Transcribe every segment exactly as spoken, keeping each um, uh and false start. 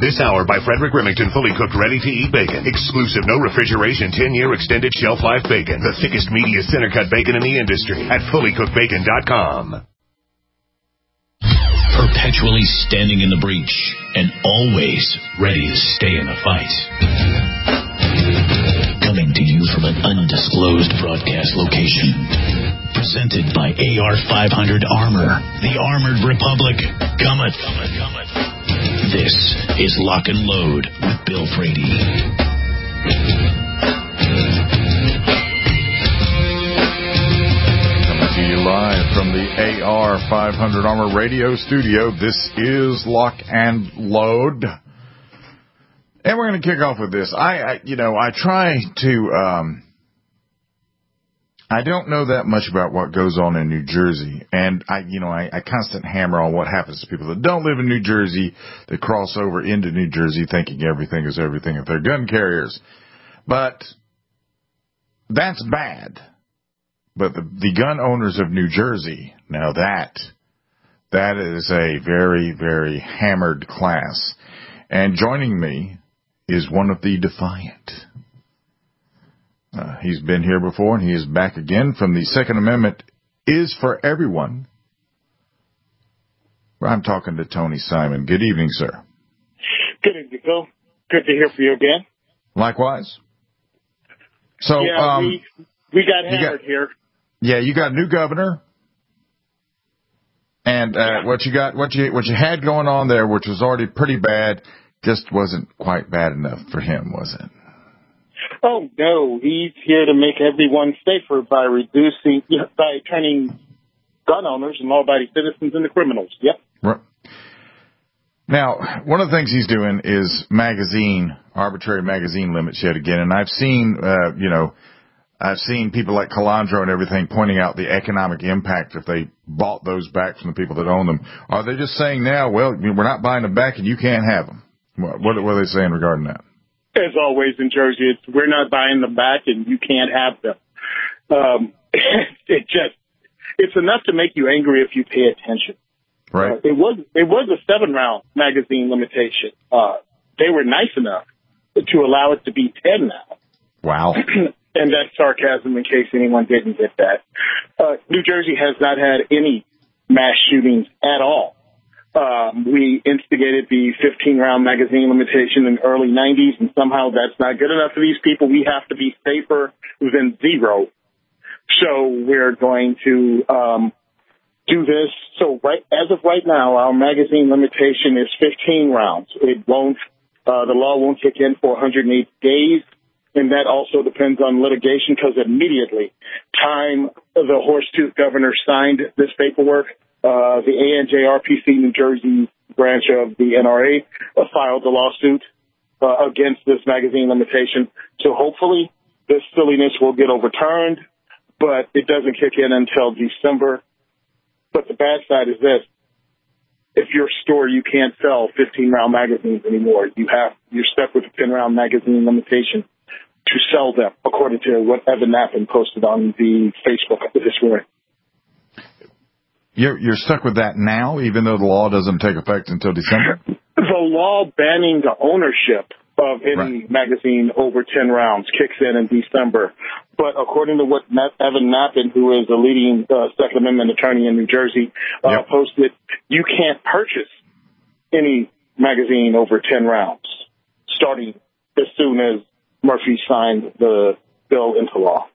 This hour by Frederick Remington, fully cooked, ready-to-eat bacon. Exclusive, no refrigeration, ten-year extended shelf life bacon. The thickest, meatiest, center-cut bacon in the industry at fully cooked bacon dot com. Perpetually standing in the breach and always ready to stay in the fight. Coming to you from an undisclosed broadcast location. Presented by A R five hundred Armor, the Armored Republic cometh. This is Lock and Load with Bill Frady. Coming to you live from the A R five hundred Armor Radio Studio. This is Lock and Load. And we're going to kick off with this. I, I you know, I try to... Um, I don't know that much about what goes on in New Jersey, and I, you know, I, I constant hammer on what happens to people that don't live in New Jersey, that cross over into New Jersey thinking everything is everything if they're gun carriers. But that's bad. But the, the gun owners of New Jersey, now that, that is a very, very hammered class. And joining me is one of the Defiant. Uh, he's been here before, and he is back again from the Second Amendment is for everyone. I'm talking to Tony Simon. Good evening, sir. Good evening, Bill. Good to hear from you again. Likewise. So, yeah, um, we, we got hammered got, here. Yeah, you got a new governor, and uh, yeah. what you got, what you what you had going on there, which was already pretty bad, just wasn't quite bad enough for him, was it? Oh, no, he's here to make everyone safer by reducing, by turning gun owners and law-abiding citizens into criminals. Yep. Right. Now, one of the things he's doing is magazine, arbitrary magazine limits yet again. And I've seen, uh, you know, I've seen people like Calandro and everything pointing out the economic impact if they bought those back from the people that own them. Are they just saying now, well, we're not buying them back and you can't have them? What, what are they saying regarding that? As always in Jersey, it's we're not buying them back and you can't have them. Um, it just, it's enough to make you angry if you pay attention. Right. Uh, it was, it was a seven round magazine limitation. Uh, they were nice enough to allow it to be ten now. Wow. And that's sarcasm in case anyone didn't get that. Uh, New Jersey has not had any mass shootings at all. Um, we instigated the fifteen round magazine limitation in the early nineties, and somehow that's not good enough for these people. We have to be safer than zero. So we're going to um, do this. So right as of right now, our magazine limitation is fifteen rounds. It won't. Uh, the law won't kick in for one hundred eight days, and that also depends on litigation because immediately, time the horse-tooth governor signed this paperwork, Uh, the A N J R P C New Jersey branch of the N R A uh, filed a lawsuit uh, against this magazine limitation. So hopefully this silliness will get overturned, but it doesn't kick in until December. But the bad side is this. If your store, you can't sell fifteen round magazines anymore. You have, you're stuck with a ten round magazine limitation to sell them, according to what Evan Knappen posted on the Facebook this morning. You're, you're stuck with that now, even though the law doesn't take effect until December? The law banning the ownership of any right. magazine over ten rounds kicks in in December. But according to what Evan Knappen, who is a leading uh, Second Amendment attorney in New Jersey, uh, yep. posted, you can't purchase any magazine over ten rounds, starting as soon as Murphy signed the bill into law.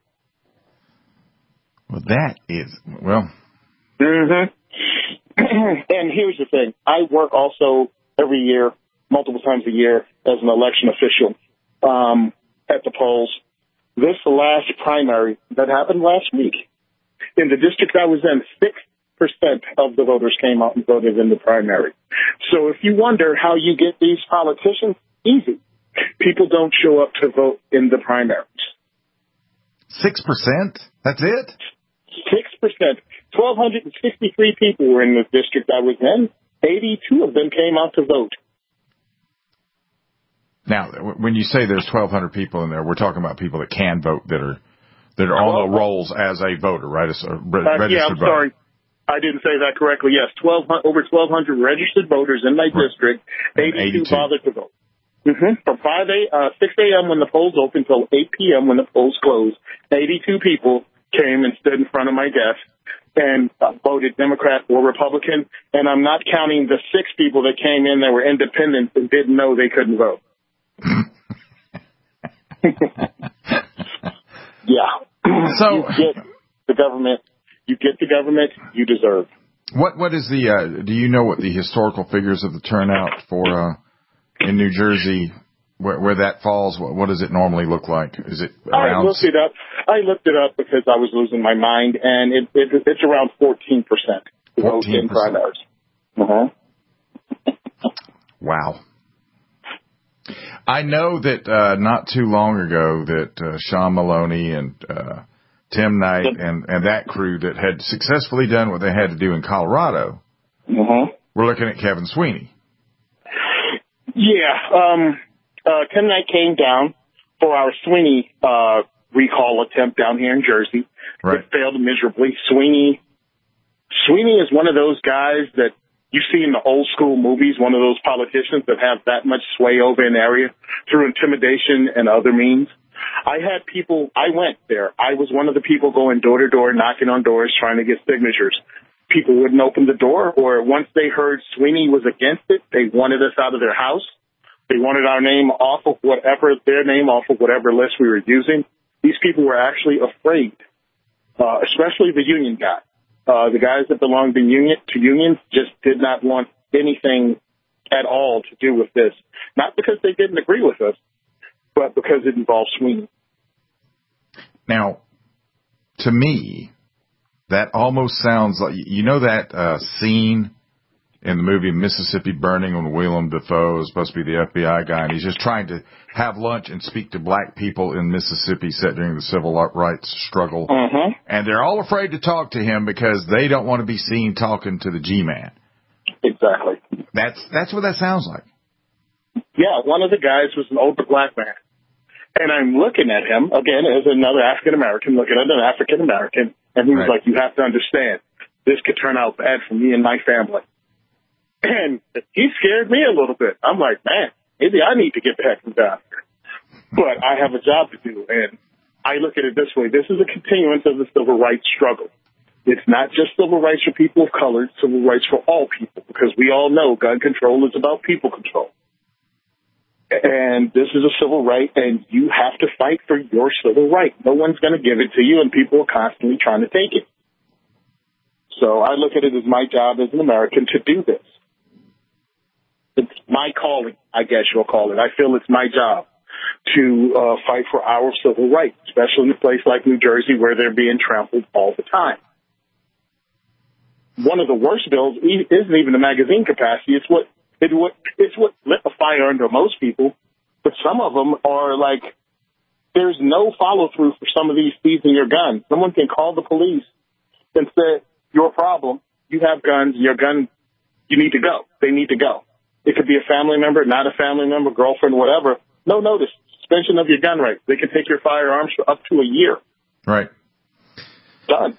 Well, that is, well... Mm-hmm. And here's the thing. I work also every year, multiple times a year, as an election official um, at the polls. This last primary that happened last week, in the district I was in, six percent of the voters came out and voted in the primary. So if you wonder how you get these politicians, easy. People don't show up to vote in the primaries. six percent? That's it? six percent. one thousand two hundred sixty-three people were in the district I was in. eighty-two of them came out to vote. Now, when you say there's twelve hundred people in there, we're talking about people that can vote that are that are on the rolls as a voter, right? As a re- uh, registered yeah, I'm voter. sorry. I didn't say that correctly. Yes, twelve over twelve hundred registered voters in my district. eighty-two bothered to vote. Mm-hmm. From five a uh, six a.m. when the polls opened till eight p.m. when the polls closed, eighty-two people came and stood in front of my desk and uh, voted Democrat or Republican. And I'm not counting the six people that came in that were independents and didn't know they couldn't vote. Yeah. So you get the government. You get the government you deserve. What what is the? Uh, do you know what the historical figures of the turnout for uh, in New Jersey, where, where that falls? What, what does it normally look like? Is it around? I looked it up. I looked it up because I was losing my mind, and it, it it's around fourteen percent vote in primaries. Uh-huh. Wow. I know that uh, not too long ago that uh, Sean Maloney and uh, Tim Knight and, and that crew that had successfully done what they had to do in Colorado, uh-huh. we're looking at Kevin Sweeney. Yeah. Um, uh, Tim Knight came down for our Sweeney uh, recall attempt down here in Jersey. Right. It failed miserably. Sweeney, Sweeney is one of those guys that you see in the old school movies, one of those politicians that have that much sway over an area through intimidation and other means. I had people, I went there. I was one of the people going door to door, knocking on doors, trying to get signatures. People wouldn't open the door, or once they heard Sweeney was against it, they wanted us out of their house. They wanted our name off of whatever, their name off of whatever list we were using. These people were actually afraid, uh, especially the union guy. Uh, the guys that belonged to union, to unions just did not want anything at all to do with this. Not because they didn't agree with us, but because it involves Sweeney. Now, to me, that almost sounds like, you know that uh, scene in the movie Mississippi Burning when Willem Dafoe is supposed to be the F B I guy, and he's just trying to have lunch and speak to black people in Mississippi set during the civil rights struggle. Uh-huh. And they're all afraid to talk to him because they don't want to be seen talking to the G-man. Exactly. That's, that's what that sounds like. Yeah, one of the guys was an older black man. And I'm looking at him, again, as another African-American, looking at an African-American, and he was Right. like, you have to understand, this could turn out bad for me and my family. And he scared me a little bit. I'm like, man, maybe I need to get the heck from down here. But I have a job to do, and I look at it this way. This is a continuance of the civil rights struggle. It's not just civil rights for people of color, it's civil rights for all people, because we all know gun control is about people control. And this is a civil right, and you have to fight for your civil right. No one's going to give it to you, and people are constantly trying to take it. So I look at it as my job as an American to do this. It's my calling, I guess you'll call it. I feel it's my job to uh, fight for our civil rights, especially in a place like New Jersey where they're being trampled all the time. One of the worst bills isn't even the magazine capacity. It's what It, it's what lit a fire under most people, but some of them are like, there's no follow-through for some of these seizing your guns. Someone can call the police and say, your problem, you have guns, your gun, you need to go. They need to go. It could be a family member, not a family member, girlfriend, whatever. No notice. Suspension of your gun rights. They can take your firearms for up to a year. Right. Done.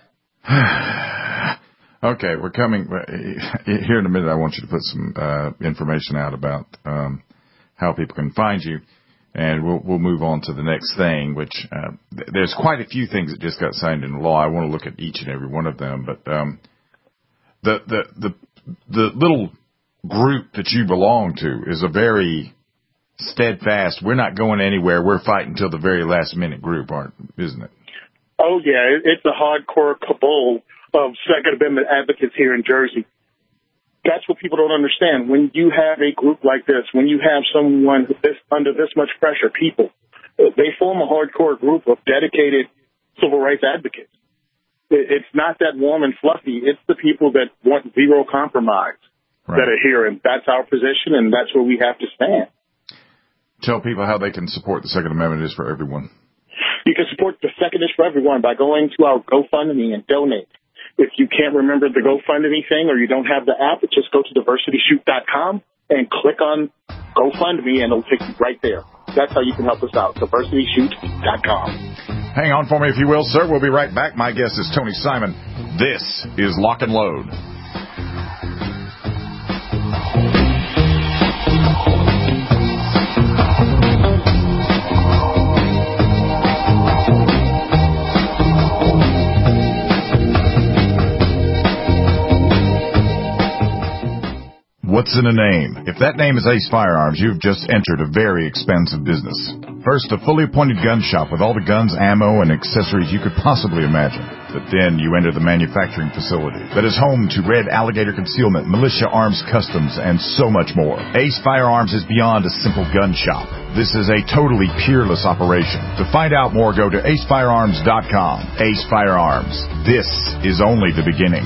Okay, we're coming here in a minute. I want you to put some uh, information out about um, how people can find you, and we'll we'll move on to the next thing. Which uh, th- there's quite a few things that just got signed into law. I want to look at each and every one of them, but um, the the the the little group that you belong to is a very steadfast. We're not going anywhere. We're fighting till the very last minute group, aren't isn't it? Oh yeah, it's a hardcore cabal of Second Amendment advocates here in Jersey. That's what people don't understand. When you have a group like this, when you have someone this, under this much pressure, people, they form a hardcore group of dedicated civil rights advocates. It's not that warm and fluffy. It's the people that want zero compromise right. that are here, and that's our position, and that's where we have to stand. Tell people how they can support the Second Amendment is for everyone. You can support the Second is for everyone by going to our GoFundMe and donate. If you can't remember the GoFundMe thing or you don't have the app, just go to diversity shoot dot com and click on GoFundMe, and it'll take you right there. That's how you can help us out, diversity shoot dot com. Hang on for me, if you will, sir. We'll be right back. My guest is Tony Simon. This is Lock and Load. What's in a name? If that name is Ace Firearms, you've just entered a very expensive business. First, a fully appointed gun shop with all the guns, ammo, and accessories you could possibly imagine. But then you enter the manufacturing facility that is home to Red Alligator Concealment, Militia Arms Customs, and so much more. Ace Firearms is beyond a simple gun shop. This is a totally peerless operation. To find out more, go to ace firearms dot com. Ace Firearms. This is only the beginning.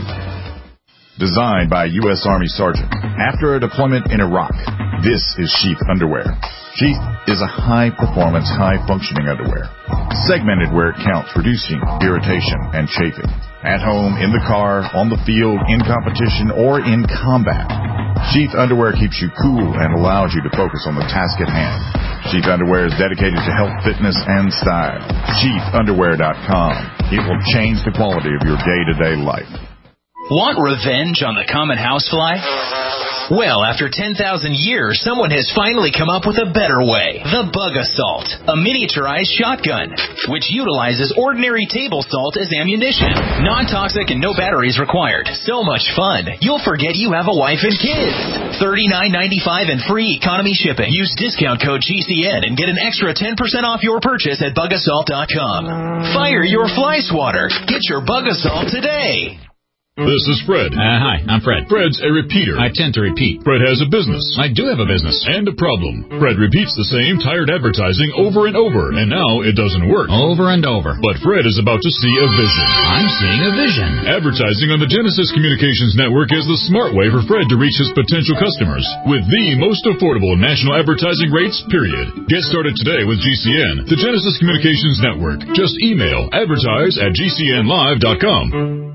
Designed by a U S Army Sergeant. After a deployment in Iraq, this is Sheath Underwear. Sheath is a high-performance, high-functioning underwear. Segmented where it counts, reducing irritation and chafing. At home, in the car, on the field, in competition, or in combat. Sheath Underwear keeps you cool and allows you to focus on the task at hand. Sheath Underwear is dedicated to health, fitness, and style. sheath underwear dot com. It will change the quality of your day-to-day life. Want revenge on the common housefly? Well, after ten thousand years, someone has finally come up with a better way. The Bug Assault, a miniaturized shotgun, which utilizes ordinary table salt as ammunition. Non-toxic and no batteries required. So much fun, you'll forget you have a wife and kids. thirty-nine ninety-five and free economy shipping. Use discount code G C N and get an extra ten percent off your purchase at bug assault dot com. Fire your fly swatter. Get your Bug Assault today. This is Fred. Uh, hi, I'm Fred. Fred's a repeater. I tend to repeat. Fred has a business. I do have a business. And a problem. Fred repeats the same tired advertising over and over, and now it doesn't work. Over and over. But Fred is about to see a vision. I'm seeing a vision. Advertising on the Genesis Communications Network is the smart way for Fred to reach his potential customers with the most affordable national advertising rates, period. Get started today with G C N, the Genesis Communications Network. Just email advertise at g c n live dot com.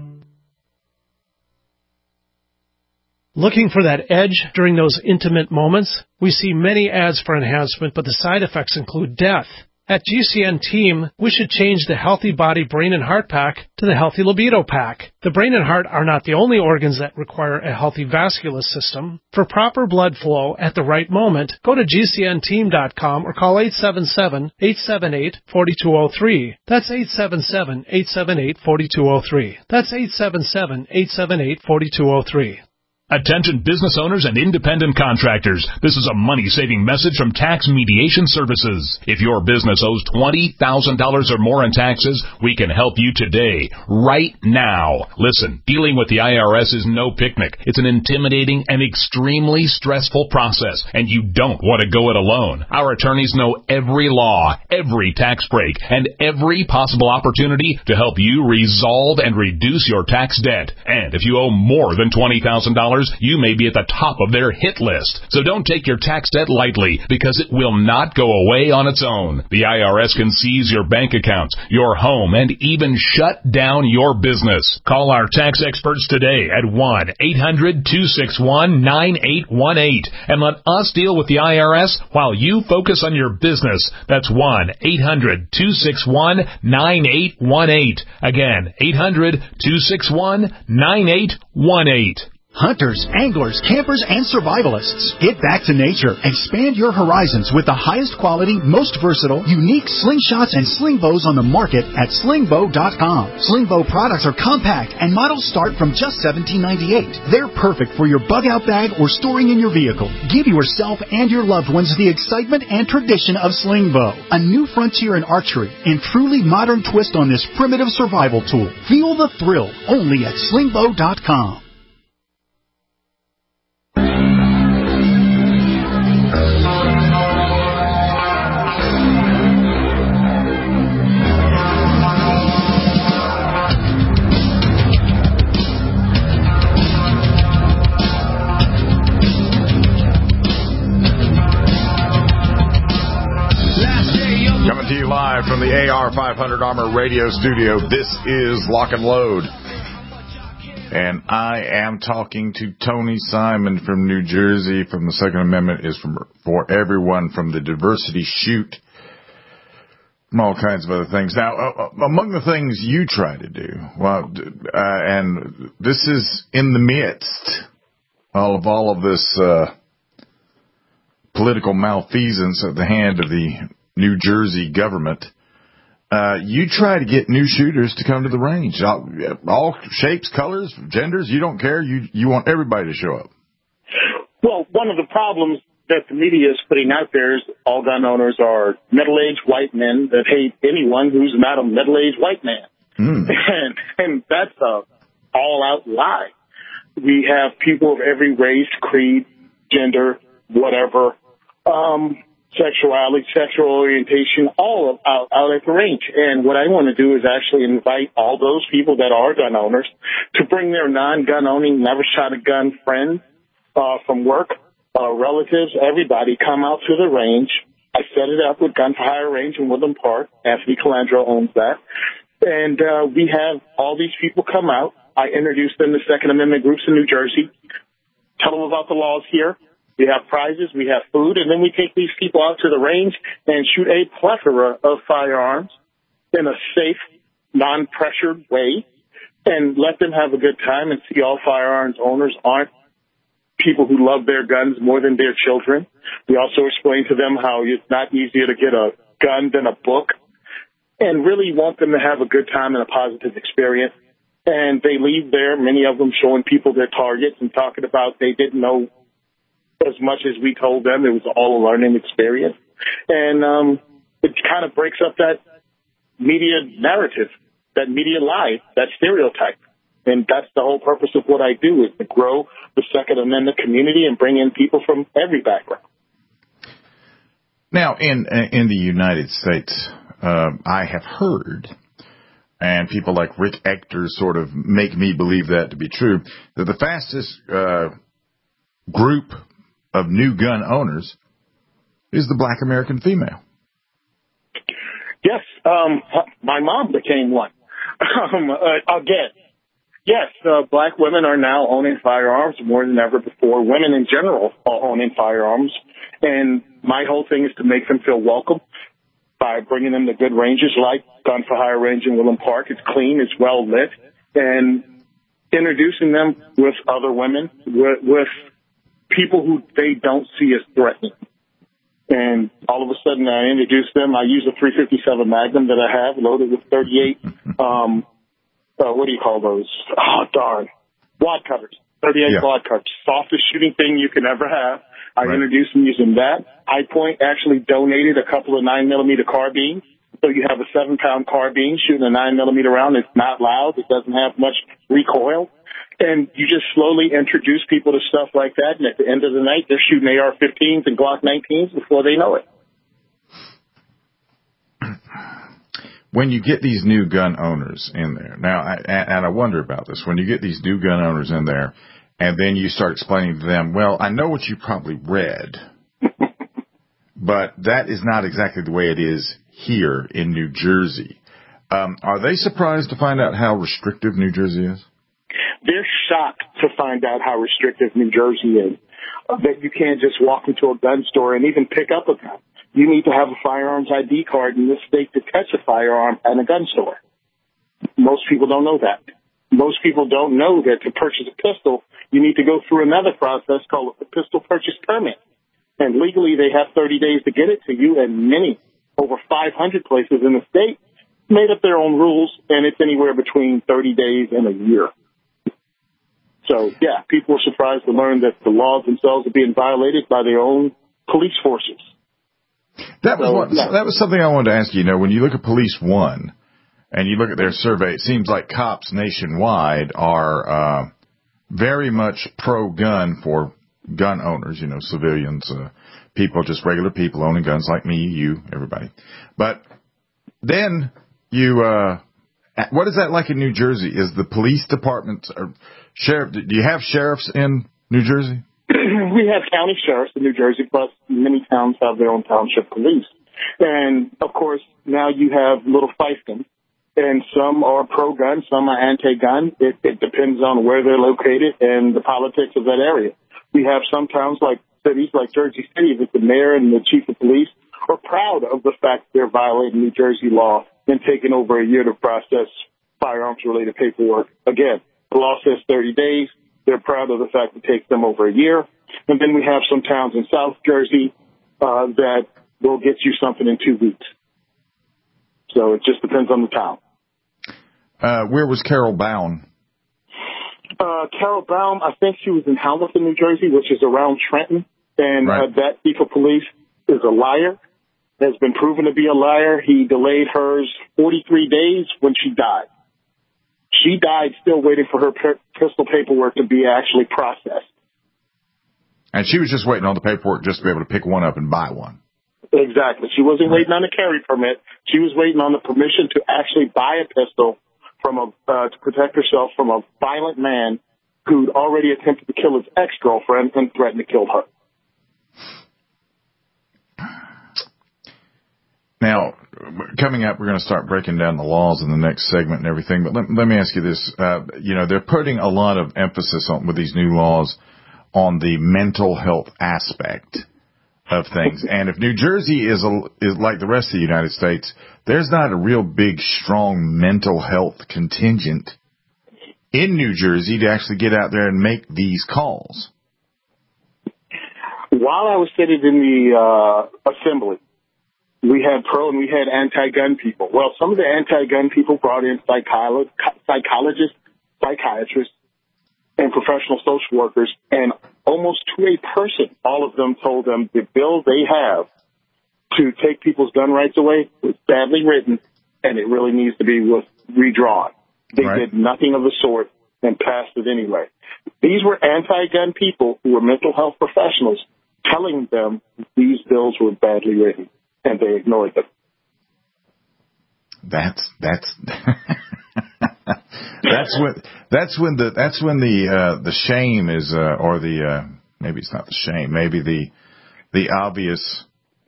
Looking for that edge during those intimate moments? We see many ads for enhancement, but the side effects include death. At G C N Team, we should change the Healthy Body Brain and Heart Pack to the Healthy Libido Pack. The brain and heart are not the only organs that require a healthy vascular system. For proper blood flow at the right moment, go to G C N team dot com or call eight seven seven, eight seven eight, four two zero three. That's eight seven seven, eight seven eight, four two zero three. That's eight seven seven, eight seven eight, four two zero three. Attention business owners and independent contractors. This is a money-saving message from Tax Mediation Services. If your business owes twenty thousand dollars or more in taxes, we can help you today, right now. Listen, dealing with the I R S is no picnic. It's an intimidating and extremely stressful process, and you don't want to go it alone. Our attorneys know every law, every tax break, and every possible opportunity to help you resolve and reduce your tax debt. And if you owe more than twenty thousand dollars, you may be at the top of their hit list. So don't take your tax debt lightly, because it will not go away on its own. The I R S can seize your bank accounts, your home, and even shut down your business. Call our tax experts today at one eight hundred, two six one, nine eight one eight and let us deal with the I R S while you focus on your business. That's one eight hundred, two six one, nine eight one eight. Again, eight hundred, two six one, nine eight one eight. Hunters, anglers, campers, and survivalists. Get back to nature. Expand your horizons with the highest quality, most versatile, unique slingshots and sling bows on the market at sling bow dot com. Sling bow products are compact and models start from just seventeen ninety-eight. They're perfect for your bug out bag or storing in your vehicle. Give yourself and your loved ones the excitement and tradition of sling bow. A new frontier in archery and truly modern twist on this primitive survival tool. Feel the thrill only at sling bow dot com. Live from the A R five hundred Armor Radio Studio, this is Lock and Load. And I am talking to Tony Simon from New Jersey. From the Second Amendment is from for everyone from the Diversity Shoot. all kinds of other things. Now, uh, among the things you try to do, well, uh, and this is in the midst of all of this uh, political malfeasance at the hand of the New Jersey government, uh, you try to get new shooters to come to the range. All, all shapes, colors, genders, you don't care. You you want everybody to show up. Well, one of the problems that the media is putting out there is all gun owners are middle-aged white men that hate anyone who's not a middle-aged white man. Mm. And, and that's a all-out lie. We have people of every race, creed, gender, whatever, um, sexuality, sexual orientation, all out, out at the range. And what I want to do is actually invite all those people that are gun owners to bring their non-gun owning, never shot a gun friends uh, from work, Uh, relatives, everybody come out to the range. I set it up with Gun for Hire Range in Woodland Park. Anthony Calandro owns that. And uh, we have all these people come out. I introduce them to Second Amendment groups in New Jersey, tell them about the laws here. We have prizes, we have food, and then we take these people out to the range and shoot a plethora of firearms in a safe, non-pressured way and let them have a good time and see all firearms owners aren't people who love their guns more than their children. We also explain to them how it's not easier to get a gun than a book and really want them to have a good time and a positive experience. And they leave there, many of them showing people their targets and talking about they didn't know as much as we told them. It was all a learning experience. And um, it kind of breaks up that media narrative, that media lie, that stereotype. And that's the whole purpose of what I do, is to grow the Second Amendment community and bring in people from every background. Now, in in the United States, uh, I have heard, and people like Rick Ector sort of make me believe that to be true, that the fastest uh, group of new gun owners is the Black American female. Yes, um, my mom became one. um, uh, again. Yes, uh, black women are now owning firearms more than ever before. Women in general are owning firearms. And my whole thing is to make them feel welcome by bringing them to good ranges like Gun for Hire Range in Woodland Park. It's clean, it's well lit, and introducing them with other women, with, with people who they don't see as threatening. And all of a sudden I introduce them. I use a three fifty-seven Magnum that I have loaded with thirty-eight um Uh, what do you call those? Oh, darn. Wad cutters. thirty-eight yeah. wad cutters. Softest shooting thing you can ever have. I right. introduced them using that. High Point actually donated a couple of nine millimeter carbines. So you have a seven pound carbine shooting a nine millimeter round. It's not loud. It doesn't have much recoil. And you just slowly introduce people to stuff like that. And at the end of the night, they're shooting A R fifteens and Glock nineteens before they know it. When you get these new gun owners in there, now, I, and I wonder about this, when you get these new gun owners in there, and then you start explaining to them, well, I know what you probably read, but that is not exactly the way it is here in New Jersey. Um, are they surprised to find out how restrictive New Jersey is? They're shocked to find out how restrictive New Jersey is, that you can't just walk into a gun store and even pick up a gun. You need to have a firearms I D card in this state to catch a firearm at a gun store. Most people don't know that. Most people don't know that to purchase a pistol, you need to go through another process called a pistol purchase permit. And legally, they have thirty days to get it to you, and many, over five hundred places in the state, made up their own rules, and it's anywhere between thirty days and a year. So, yeah, people are surprised to learn that the laws themselves are being violated by their own police forces. That was one, that was something I wanted to ask you. You know, when you look at Police One and you look at their survey, it seems like cops nationwide are uh, very much pro-gun for gun owners, you know, civilians, uh, people, just regular people owning guns like me, you, everybody. But then you, uh, what is that like in New Jersey? Is the police department, or sheriff, do you have sheriffs in New Jersey? We have county sheriffs in New Jersey, plus many towns have their own township police. And, of course, now you have little fiefdoms, and some are pro-gun, some are anti-gun. It, it depends on where they're located and the politics of that area. We have some towns like cities like Jersey City that the mayor and the chief of police are proud of the fact they're violating New Jersey law and taking over a year to process firearms-related paperwork. Again, the law says thirty days. They're proud of the fact it takes them over a year. And then we have some towns in South Jersey uh, that will get you something in two weeks. So it just depends on the town. Uh, where was Carol Baum? Uh, Carol Baum, I think she was in Hamilton, New Jersey, which is around Trenton. And right. uh, that chief of police is a liar, has been proven to be a liar. He delayed hers forty-three days when she died. She died still waiting for her per- pistol paperwork to be actually processed. And she was just waiting on the paperwork just to be able to pick one up and buy one. Exactly. She wasn't waiting on a carry permit. She was waiting on the permission to actually buy a pistol from a uh, to protect herself from a violent man who'd already attempted to kill his ex-girlfriend and threatened to kill her. Now, coming up, we're going to start breaking down the laws in the next segment and everything. But let, let me ask you this. Uh, you know, they're putting a lot of emphasis on with these new laws on the mental health aspect of things. And if New Jersey is a, is like the rest of the United States, there's not a real big, strong mental health contingent in New Jersey to actually get out there and make these calls. While I was sitting in the uh, assembly, we had pro and we had anti-gun people. Well, some of the anti-gun people brought in psycholo- psychologists, psychiatrists, and professional social workers, and almost to a person, all of them told them the bill they have to take people's gun rights away was badly written, and it really needs to be with, redrawn. They right. did nothing of the sort and passed it anyway. These were anti-gun people who were mental health professionals telling them these bills were badly written, and they ignored them. That's that's that's when that's when the that's when the uh, the shame is uh, or the uh, maybe it's not the shame, maybe the the obvious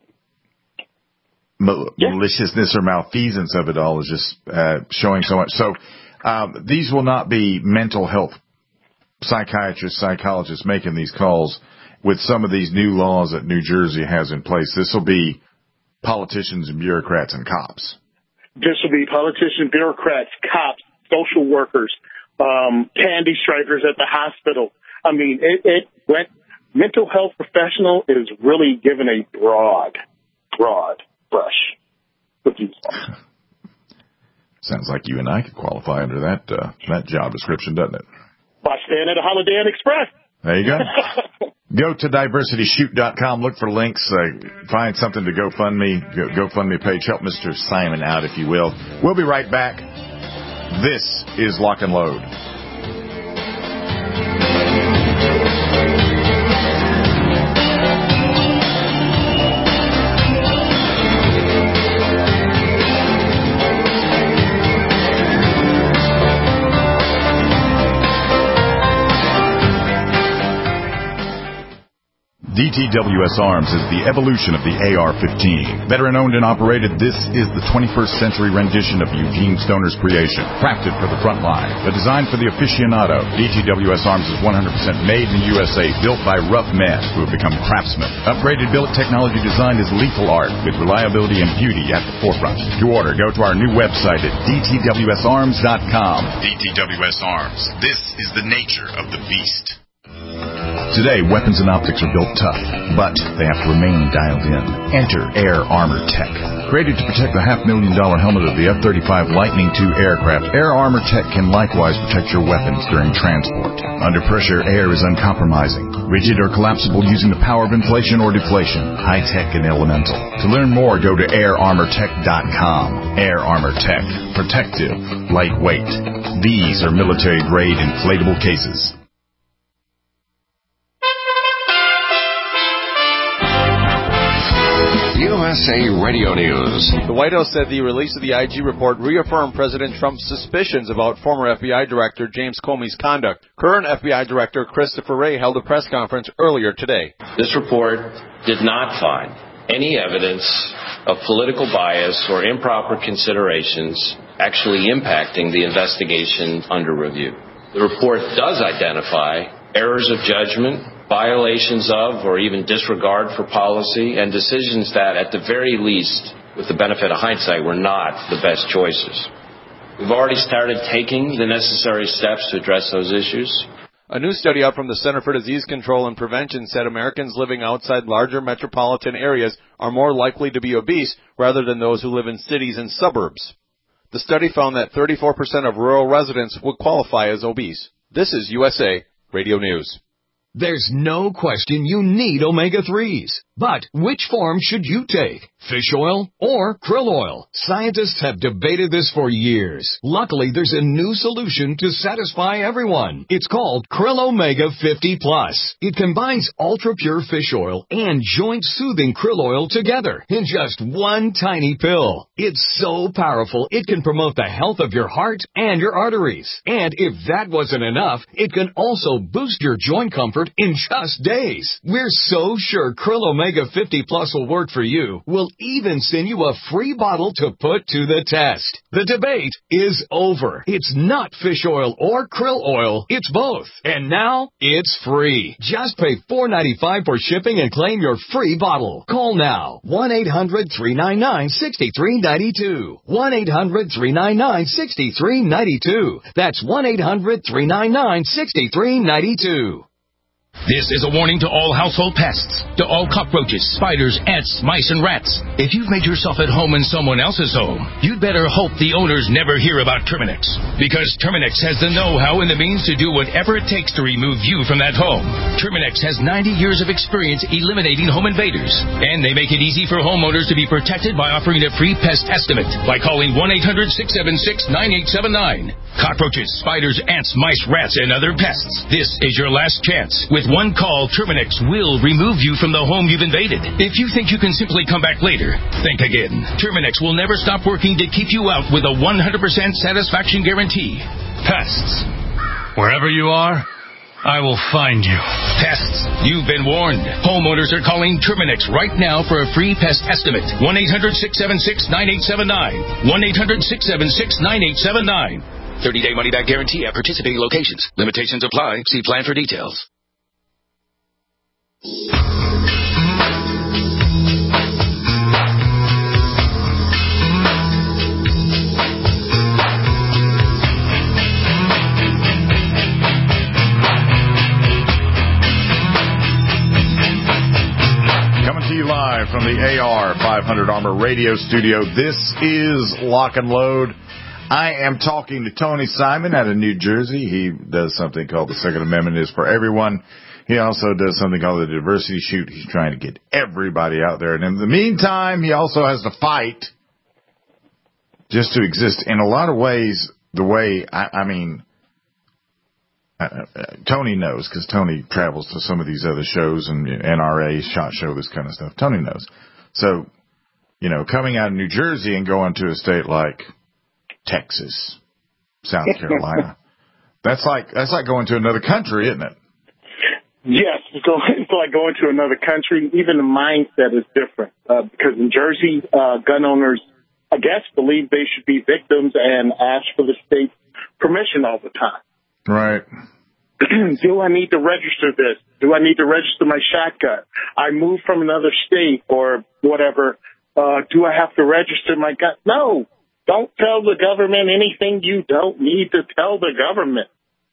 mal- yeah. maliciousness or malfeasance of it all is just uh, showing so much. So um, these will not be mental health psychiatrists, psychologists making these calls with some of these new laws that New Jersey has in place. This will be politicians and bureaucrats and cops. This will be politicians, bureaucrats, cops, social workers, um, candy strikers at the hospital. I mean, it, it went, mental health professional is really given a broad, broad brush with these laws. Sounds like you and I could qualify under that uh, that job description, doesn't it? By staying at a Holiday Inn Express. There you go. Go to diversity shoot dot com, look for links, uh, find something to GoFundMe, go, GoFundMe page, help Mister Simon out, if you will. We'll be right back. This is Lock and Load. D T W S Arms is the evolution of the A R fifteen. Veteran-owned and operated, this is the twenty-first century rendition of Eugene Stoner's creation. Crafted for the front line, but designed for the aficionado, D T W S Arms is one hundred percent made in the U S A, built by rough men who have become craftsmen. Upgraded billet technology design is lethal art, with reliability and beauty at the forefront. To order, go to our new website at D T W S arms dot com. D T W S Arms. This is the nature of the beast. Today, weapons and optics are built tough, but they have to remain dialed in. Enter Air Armor Tech. Created to protect the half-million dollar helmet of the F thirty-five Lightning two aircraft, Air Armor Tech can likewise protect your weapons during transport. Under pressure, air is uncompromising, rigid or collapsible using the power of inflation or deflation, high-tech and elemental. To learn more, go to air armor tech dot com. Air Armor Tech. Protective. Lightweight. These are military-grade inflatable cases. U S A Radio News. The White House said the release of the I G report reaffirmed President Trump's suspicions about former F B I Director James Comey's conduct. Current F B I Director Christopher Wray held a press conference earlier today. This report did not find any evidence of political bias or improper considerations actually impacting the investigation under review. The report does identify errors of judgment violations of or even disregard for policy, and decisions that, at the very least, with the benefit of hindsight, were not the best choices. We've already started taking the necessary steps to address those issues. A new study out from the Center for Disease Control and Prevention said Americans living outside larger metropolitan areas are more likely to be obese rather than those who live in cities and suburbs. The study found that thirty-four percent of rural residents would qualify as obese. This is U S A Radio News. There's no question you need omega threes. But which form should you take? Fish oil or krill oil? Scientists have debated this for years. Luckily, there's a new solution to satisfy everyone. It's called Krill Omega fifty plus. It combines ultra-pure fish oil and joint-soothing krill oil together in just one tiny pill. It's so powerful, it can promote the health of your heart and your arteries. And if that wasn't enough, it can also boost your joint comfort in just days. We're so sure Krill Omega fifty plus will work for you. We'll even send you a free bottle to put to the test. The debate is over. It's not fish oil or krill oil. It's both. And now it's free. Just pay four dollars and ninety-five cents for shipping and claim your free bottle. Call now. one eight hundred three nine nine six three nine two. one eight hundred three nine nine six three nine two. That's one eight hundred three nine nine six three nine two. This is a warning to all household pests, to all cockroaches, spiders, ants, mice, and rats. If you've made yourself at home in someone else's home, you'd better hope the owners never hear about Terminex. Because Terminex has the know-how and the means to do whatever it takes to remove you from that home. Terminex has ninety years of experience eliminating home invaders. And they make it easy for homeowners to be protected by offering a free pest estimate by calling one eight hundred six seven six nine eight seven nine. Cockroaches, spiders, ants, mice, rats, and other pests. This is your last chance. With one call, Terminex will remove you from the home you've invaded. If you think you can simply come back later, think again. Terminex will never stop working to keep you out with a one hundred percent satisfaction guarantee. Pests. Wherever you are, I will find you. Pests. You've been warned. Homeowners are calling Terminex right now for a free pest estimate. one eight hundred six seven six nine eight seven nine. one eight hundred six seven six nine eight seven nine. thirty-day money-back guarantee at participating locations. Limitations apply. See plan for details. Coming to you live from the A R five hundred Armor Radio Studio. This is Lock and Load. I am talking to Tony Simon out of New Jersey. He does something called the Second Amendment is for Everyone. He also does something called the Diversity Shoot. He's trying to get everybody out there. And in the meantime, he also has to fight just to exist. In a lot of ways, the way, I, I mean, uh, uh, Tony knows, because Tony travels to some of these other shows and N R A, SHOT Show, this kind of stuff. Tony knows. So, you know, coming out of New Jersey and going to a state like Texas, South Carolina, that's like, that's like going to another country, isn't it? Yes, it's like going to another country. Even the mindset is different uh, because in Jersey, uh, gun owners, I guess, believe they should be victims and ask for the state's permission all the time. Right. Do I need to register this? Do I need to register my shotgun? I moved from another state or whatever. Uh, do I have to register my gun? No. Don't tell the government anything you don't need to tell the government.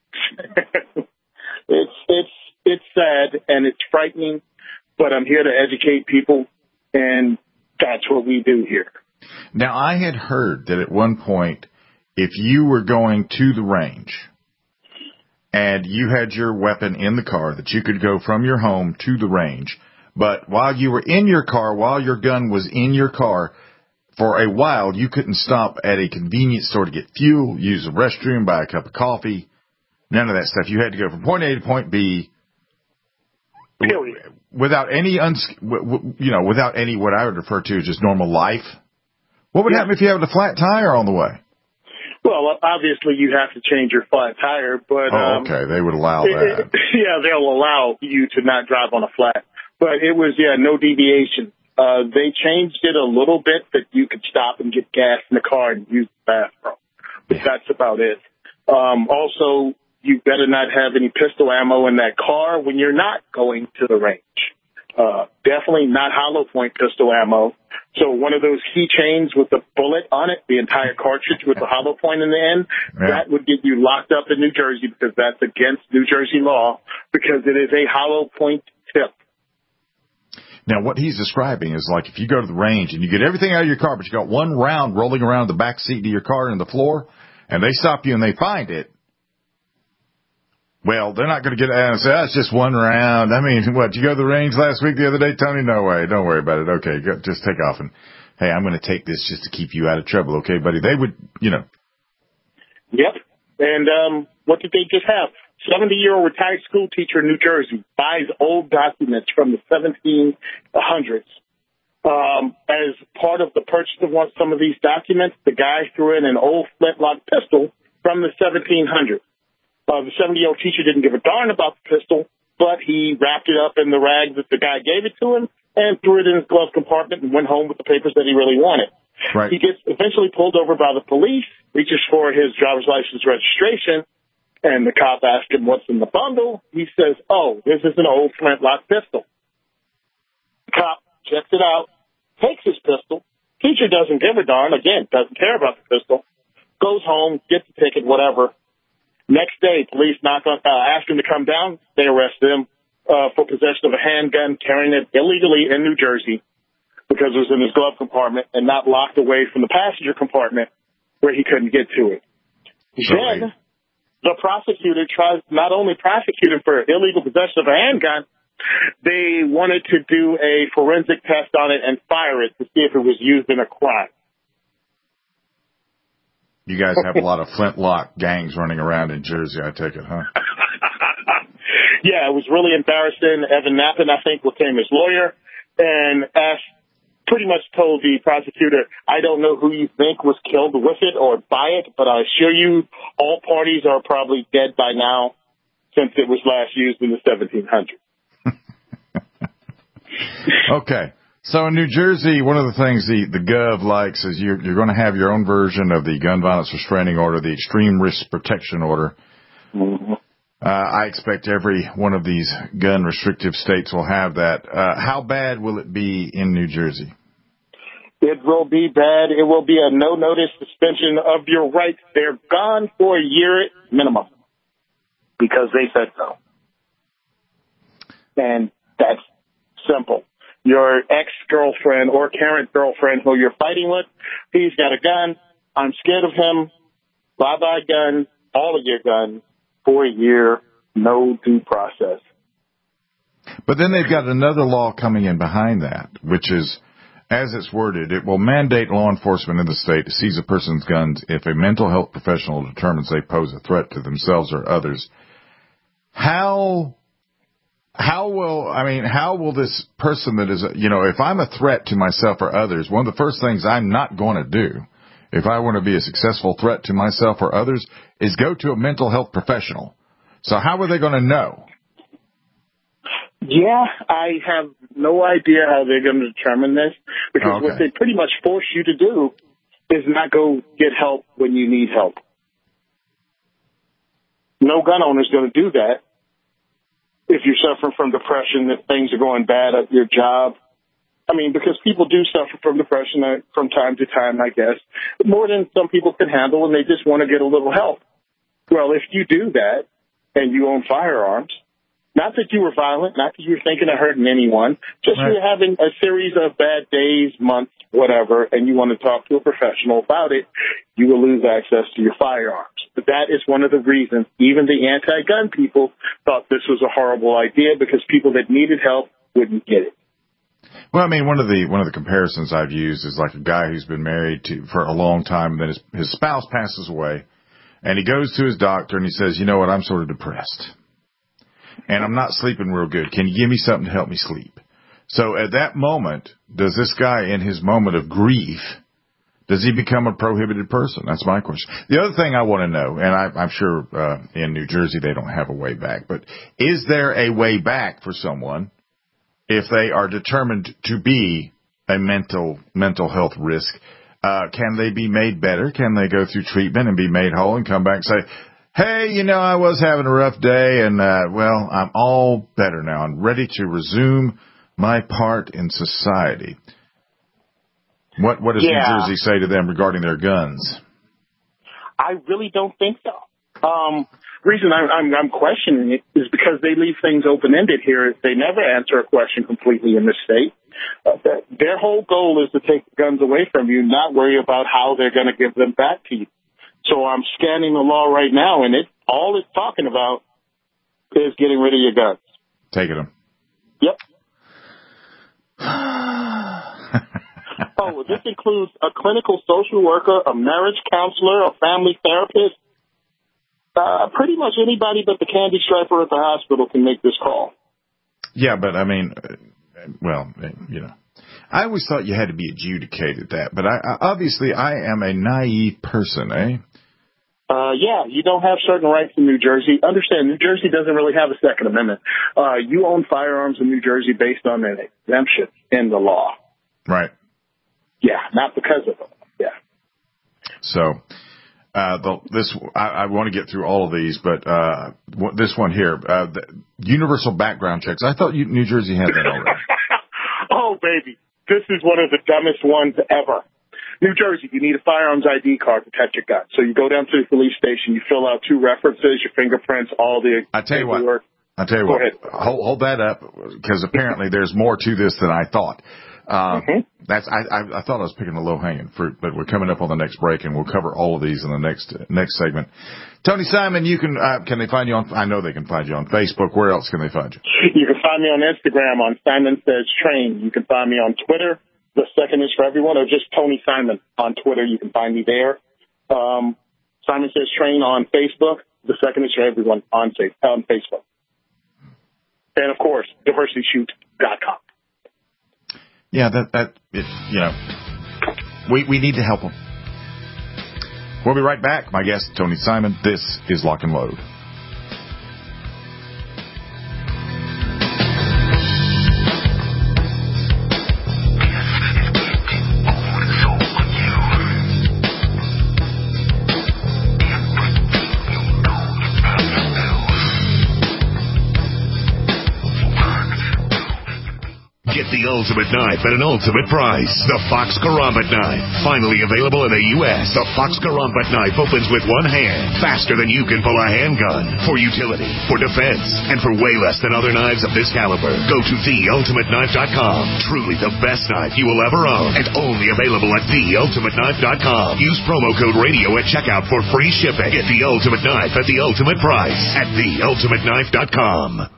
it's it's it's sad and it's frightening, but I'm here to educate people, and that's what we do here. Now, I had heard that at one point, if you were going to the range and you had your weapon in the car, that you could go from your home to the range, but while you were in your car, while your gun was in your car, for a while, you couldn't stop at a convenience store to get fuel, use the restroom, buy a cup of coffee, none of that stuff. You had to go from point A to point B. Period. Without any, uns- you know, without any what I would refer to as just normal life. What would yeah. happen if you had a flat tire on the way? Well, obviously you have to change your flat tire, but oh, okay, um, they would allow that. It, yeah, they'll allow you to not drive on a flat, but it was yeah, no deviation. Uh, they changed it a little bit that you could stop and get gas in the car and use the bathroom, but yeah. that's about it. Um, also, you better not have any pistol ammo in that car when you're not going to the range. Uh, definitely not hollow point pistol ammo. So one of those keychains with the bullet on it, the entire cartridge with the hollow point in the end, yeah. that would get you locked up in New Jersey because that's against New Jersey law because it is a hollow point tip. Now, what he's describing is like if you go to the range and you get everything out of your car, but you got one round rolling around the back seat of your car and the floor, and they stop you and they find it, well, they're not going to get out and say, oh, it's just one round. I mean, what, you go to the range last week, the other day, Tony? No way. Don't worry about it. Okay, go, just take off. And, hey, I'm going to take this just to keep you out of trouble, okay, buddy? They would, you know. Yep. And um, what did they just have? seventy-year-old retired school teacher in New Jersey buys old documents from the seventeen hundreds. Um, as part of the purchase of one, some of these documents, the guy threw in an old flintlock pistol from the seventeen hundreds. Uh, the seventy-year-old teacher didn't give a darn about the pistol, but he wrapped it up in the rag that the guy gave it to him and threw it in his glove compartment and went home with the papers that he really wanted. Right. He gets eventually pulled over by the police, reaches for his driver's license registration, and the cop asks him what's in the bundle. He says, oh, this is an old flintlock pistol. The cop checks it out, takes his pistol. Teacher doesn't give a darn, again, doesn't care about the pistol, goes home, gets the ticket, whatever. Next day, police knock on, uh, ask him to come down. They arrest him uh, for possession of a handgun, carrying it illegally in New Jersey because it was in his glove compartment and not locked away from the passenger compartment where he couldn't get to it. Sorry. Then the prosecutor tries not only prosecute him for illegal possession of a handgun, they wanted to do a forensic test on it and fire it to see if it was used in a crime. You guys have a lot of flintlock gangs running around in Jersey, I take it, huh? Yeah, it was really embarrassing. Evan Knappen, I think, became his lawyer and asked, pretty much told the prosecutor, I don't know who you think was killed with it or by it, but I assure you all parties are probably dead by now since it was last used in the seventeen hundreds. Okay. So in New Jersey, one of the things the, the Gov likes is you're, you're going to have your own version of the gun violence restraining order, the extreme risk protection order. Mm-hmm. Uh, I expect every one of these gun restrictive states will have that. Uh, how bad will it be in New Jersey? It will be bad. It will be a no-notice suspension of your rights. They're gone for a year minimum because they said so. And that's simple. Your ex-girlfriend or current girlfriend who you're fighting with, he's got a gun. I'm scared of him. Bye-bye gun, all of your guns, for a year, no due process. But then they've got another law coming in behind that, which is, as it's worded, it will mandate law enforcement in the state to seize a person's guns if a mental health professional determines they pose a threat to themselves or others. How... How will, I mean, how will this person that is, you know, if I'm a threat to myself or others, one of the first things I'm not going to do if I want to be a successful threat to myself or others is go to a mental health professional. So how are they going to know? Yeah, I have no idea how they're going to determine this because okay. what they pretty much force you to do is not go get help when you need help. No gun owner is going to do that. If you're suffering from depression, that things are going bad at your job. I mean, because people do suffer from depression from time to time, I guess, more than some people can handle, and they just want to get a little help. Well, if you do that and you own firearms, not that you were violent, not that you were thinking of hurting anyone, just right. You're having a series of bad days, months, whatever, and you want to talk to a professional about it, you will lose access to your firearms. But that is one of the reasons even the anti-gun people thought this was a horrible idea because people that needed help wouldn't get it. Well, I mean, one of the one of the comparisons I've used is like a guy who's been married to for a long time, and then his, his spouse passes away, and he goes to his doctor and he says, you know what, I'm sort of depressed, and I'm not sleeping real good. Can you give me something to help me sleep? So at that moment, does this guy in his moment of grief, does he become a prohibited person? That's my question. The other thing I want to know, and I, I'm sure uh, in New Jersey they don't have a way back, but is there a way back for someone if they are determined to be a mental mental health risk? Uh, can they be made better? Can they go through treatment and be made whole and come back and say, Hey, you know, I was having a rough day, and, uh, well, I'm all better now. I'm ready to resume my part in society. What What does yeah. New Jersey say to them regarding their guns? I really don't think so. Um, the reason I'm, I'm, I'm questioning it is because they leave things open-ended here. They never answer a question completely in this state. Uh, their whole goal is to take the guns away from you, not worry about how they're going to give them back to you. So I'm scanning the law right now, and it all it's talking about is getting rid of your guns. Taking them. Yep. Oh, this includes a clinical social worker, a marriage counselor, a family therapist. Uh, pretty much anybody but the candy striper at the hospital can make this call. Yeah, but I mean, well, you know, I always thought you had to be adjudicated that, but I, I obviously I am a naive person, eh? Uh, yeah, you don't have certain rights in New Jersey. Understand, New Jersey doesn't really have a Second Amendment. Uh, you own firearms in New Jersey based on an exemption in the law. Right. Yeah, not because of it. Yeah. So, uh, the, this, I, I want to get through all of these, but, uh, this one here, uh, the universal background checks. I thought you, New Jersey had that already. Oh, baby. This is one of the dumbest ones ever. New Jersey, you need a firearms I D card to touch your gun. So you go down to the police station, you fill out two references, your fingerprints, all the I tell you what. work. I tell you go what. Ahead. Hold, hold that up, because apparently there's more to this than I thought. Uh, mm-hmm. That's I, I, I thought I was picking a low hanging fruit, but we're coming up on the next break, and we'll cover all of these in the next next segment. Tony Simon, you can uh, can they find you on? I know they can find you on Facebook. Where else can they find you? You can find me on Instagram on Simon Says Train. You can find me on Twitter. The second is for everyone, or just Tony Simon on Twitter. You can find me there. Um, Simon Says Train on Facebook. The second is for everyone on, on Facebook. And, of course, diversity shoot dot com. Yeah, that, that it, you know, we, we need to help them. We'll be right back. My guest, Tony Simon. This is Lock and Load. Get the ultimate knife at an ultimate price. The Fox Karambit knife. Finally available in the U S The Fox Karambit knife opens with one hand, faster than you can pull a handgun. For utility, for defense, and for way less than other knives of this caliber. Go to the ultimate knife dot com. Truly the best knife you will ever own. And only available at the ultimate knife dot com. Use promo code radio at checkout for free shipping. Get the ultimate knife at the ultimate price at the ultimate knife dot com.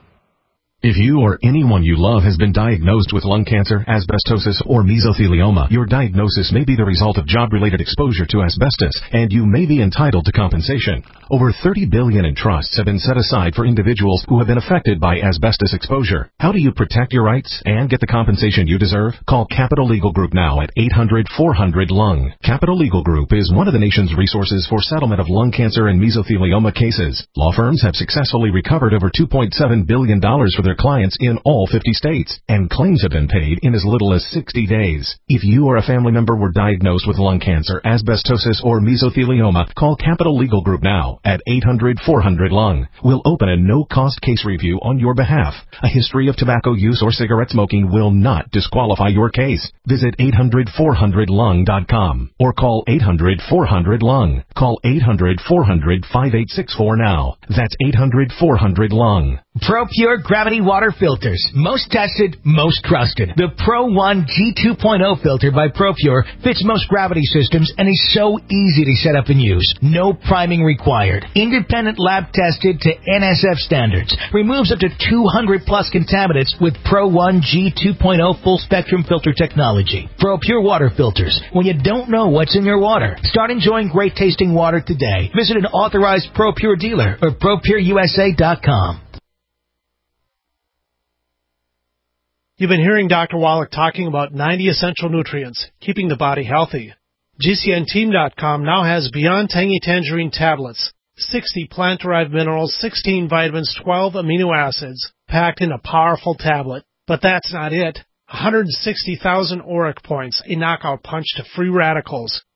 If you or anyone you love has been diagnosed with lung cancer, asbestosis, or mesothelioma, your diagnosis may be the result of job-related exposure to asbestos, and you may be entitled to compensation. Over thirty billion dollars in trusts have been set aside for individuals who have been affected by asbestos exposure. How do you protect your rights and get the compensation you deserve? Call Capital Legal Group now at eight hundred four hundred lung. Capital Legal Group is one of the nation's resources for settlement of lung cancer and mesothelioma cases. Law firms have successfully recovered over two point seven billion dollars for their clients in all fifty states, and claims have been paid in as little as sixty days. If you or a family member were diagnosed with lung cancer, asbestosis, or mesothelioma, call Capital Legal Group now at eight hundred four hundred lung. We'll open a no-cost case review on your behalf. A history of tobacco use or cigarette smoking will not disqualify your case. Visit eight hundred four hundred lung dot com or call eight hundred four hundred lung. Call eight hundred four hundred five eight six four now. That's eight hundred four hundred lung. ProPure Gravity Water Filters. Most tested, most trusted. The Pro one G two point oh filter by ProPure fits most gravity systems and is so easy to set up and use. No priming required. Independent lab tested to N S F standards. Removes up to two hundred plus contaminants with Pro one G two point oh full spectrum filter technology. ProPure Water Filters. When you don't know what's in your water, start enjoying great tasting water today. Visit an authorized ProPure dealer or Pro Pure U S A dot com. You've been hearing Doctor Wallach talking about ninety essential nutrients, keeping the body healthy. G C N team dot com now has Beyond Tangy Tangerine tablets, sixty plant-derived minerals, sixteen vitamins, twelve amino acids, packed in a powerful tablet. But that's not it. one hundred sixty thousand auric points, a knockout punch to free radicals.